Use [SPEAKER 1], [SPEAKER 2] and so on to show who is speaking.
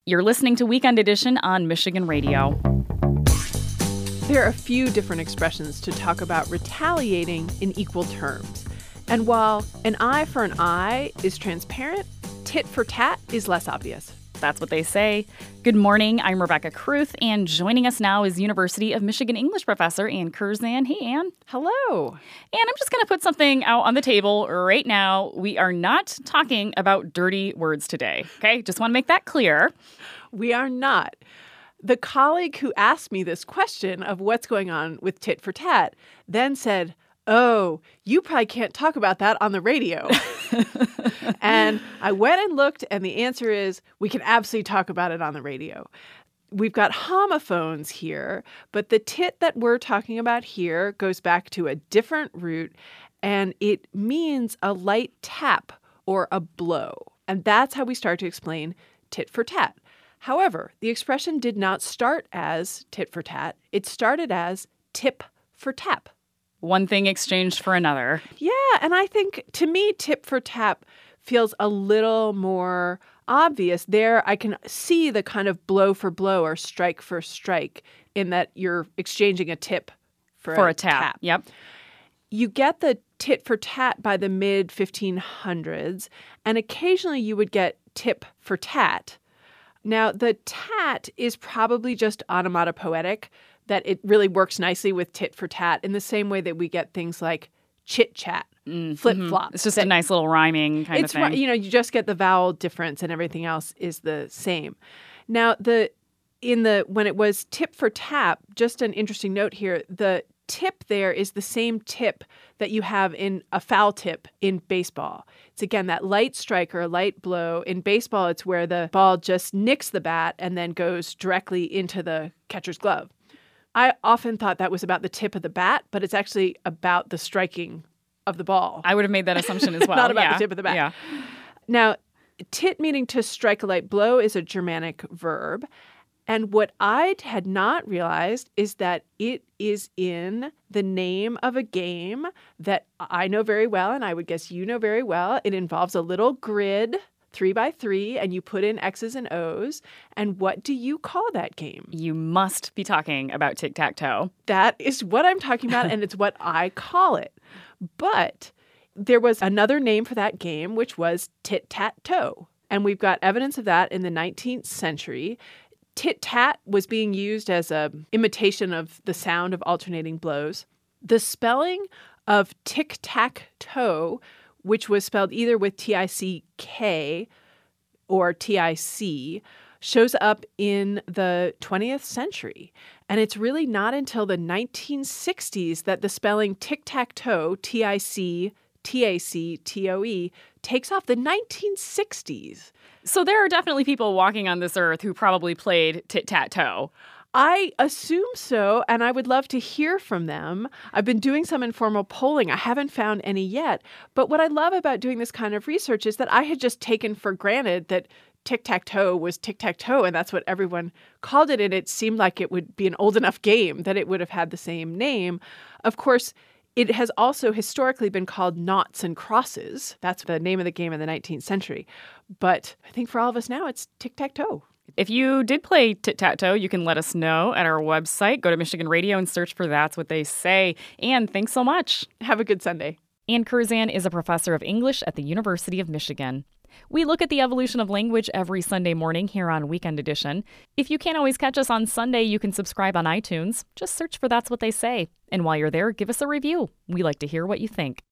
[SPEAKER 1] You're listening to Weekend Edition on Michigan Radio.
[SPEAKER 2] There are a few different expressions to talk about retaliating in equal terms. And while an eye for an eye is transparent, tit for tat is less obvious.
[SPEAKER 1] That's what they say. Good morning. I'm Rebecca Kruth, and joining us now is University of Michigan English professor Ann Curzan. Hey, Ann.
[SPEAKER 2] Hello.
[SPEAKER 1] And I'm just going to put something out on the table right now. We are not talking about dirty words today, okay? Just want to make that clear.
[SPEAKER 2] We are not. The colleague who asked me this question of what's going on with tit for tat then said, "Oh, you probably can't talk about that on the radio." And I went and looked, and the answer is we can absolutely talk about it on the radio. We've got homophones here, but the tit that we're talking about here goes back to a different root, and it means a light tap or a blow. And that's how we start to explain tit for tat. However, the expression did not start as tit for tat. It started as tip for tap.
[SPEAKER 1] One thing exchanged for another.
[SPEAKER 2] Yeah, and I think, to me, tip for tap feels a little more obvious. There, I can see the kind of blow for blow or strike for strike in that you're exchanging a tip for a tap.
[SPEAKER 1] Yep.
[SPEAKER 2] You get the tit for tat by the mid-1500s, and occasionally you would get tip for tat. Now, the tat is probably just onomatopoetic, that it really works nicely with tit for tat in the same way that we get things like chit-chat, flip-flop.
[SPEAKER 1] It's just a nice little rhyming kind of thing.
[SPEAKER 2] You just get the vowel difference and everything else is the same. Now, when it was tip for tap, just an interesting note here, the tip there is the same tip that you have in a foul tip in baseball. It's, again, that light strike or a light blow. In baseball, it's where the ball just nicks the bat and then goes directly into the catcher's glove. I often thought that was about the tip of the bat, but it's actually about the striking of the ball.
[SPEAKER 1] I would have made that assumption as well.
[SPEAKER 2] Not about the tip of the bat.
[SPEAKER 1] Yeah.
[SPEAKER 2] Now, tit meaning to strike a light blow is a Germanic verb. And what I had not realized is that it is in the name of a game that I know very well, and I would guess you know very well. It involves a little grid, 3x3, and you put in X's and O's. And what do you call that game?
[SPEAKER 1] You must be talking about tic-tac-toe.
[SPEAKER 2] That is what I'm talking about, and it's what I call it. But there was another name for that game, which was tit-tat-toe. And we've got evidence of that in the 19th century. Tit-tat was being used as an imitation of the sound of alternating blows. The spelling of tic-tac-toe, which was spelled either with T-I-C-K or T-I-C, shows up in the 20th century. And it's really not until the 1960s that the spelling tic-tac-toe, T-I-C-T-A-C-T-O-E, takes off. The 1960s.
[SPEAKER 1] So there are definitely people walking on this earth who probably played tit-tat-toe.
[SPEAKER 2] I assume so, and I would love to hear from them. I've been doing some informal polling. I haven't found any yet. But what I love about doing this kind of research is that I had just taken for granted that tic-tac-toe was tic-tac-toe, and that's what everyone called it. And it seemed like it would be an old enough game that it would have had the same name. Of course, it has also historically been called noughts and crosses. That's the name of the game in the 19th century. But I think for all of us now, it's tic-tac-toe.
[SPEAKER 1] If you did play tit-tat-toe, you can let us know at our website. Go to Michigan Radio and search for That's What They Say. Ann, thanks so much.
[SPEAKER 2] Have a good Sunday.
[SPEAKER 1] Ann Curzan is a professor of English at the University of Michigan. We look at the evolution of language every Sunday morning here on Weekend Edition. If you can't always catch us on Sunday, you can subscribe on iTunes. Just search for That's What They Say. And while you're there, give us a review. We like to hear what you think.